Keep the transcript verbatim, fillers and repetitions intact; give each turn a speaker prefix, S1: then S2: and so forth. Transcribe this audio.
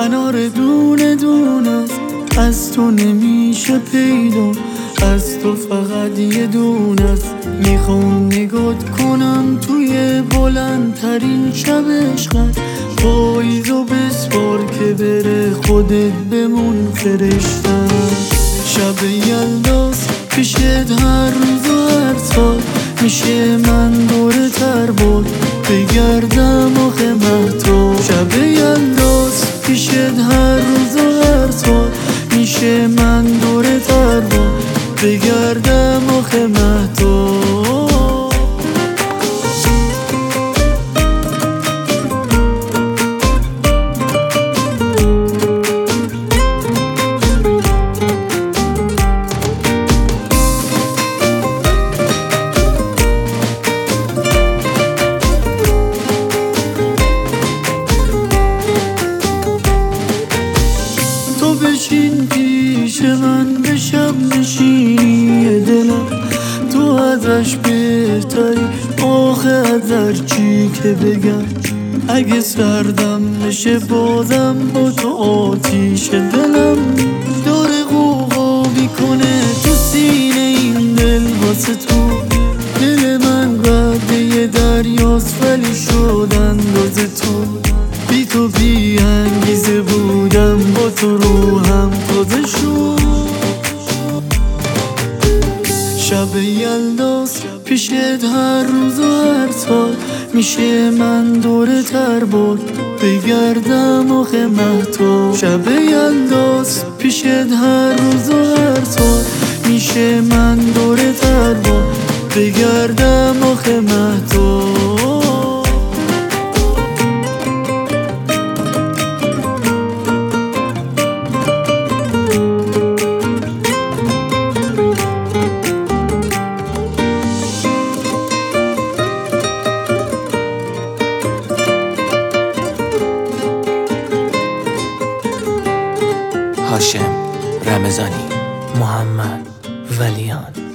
S1: انار دونه دونه از تو نمیشه پیدا، از تو فقط یه دونه است. میخوام نگات کنم توی بلندترین شب عشقت، پاییزو بسپار که بره خودت بمون فرشتم. شب یلداست پیشت هر روز و هر سال، میشه من دوره تر باد بگردم آخه مهتاب. شب یلداست پیشت هر روز و هر سال، میشه من دوره تر باد بگردم آخه مهتاب. بشین پیش من بشم نشینی دلم، تو ازش بهتری آخه از چی که بگم. اگه سردم نشه بازم با تو آتیش دلم داره غوغا میکنه تو سینه این دل واسه تو. دل من قده دریاست ولی شد انداز تو، بی تو بی انگیزه بودم با تو روحم تازه شد. شب یلداست پیشت هر روز و هر سال، میشه من دوره تر باد بگردم آخه مهتاب. شب یلداست پیشت هر روز و هر سال، میشه من دوره تر باد بگردم آخه مهتاب.
S2: هاشم رمضانی، محمد ولیان.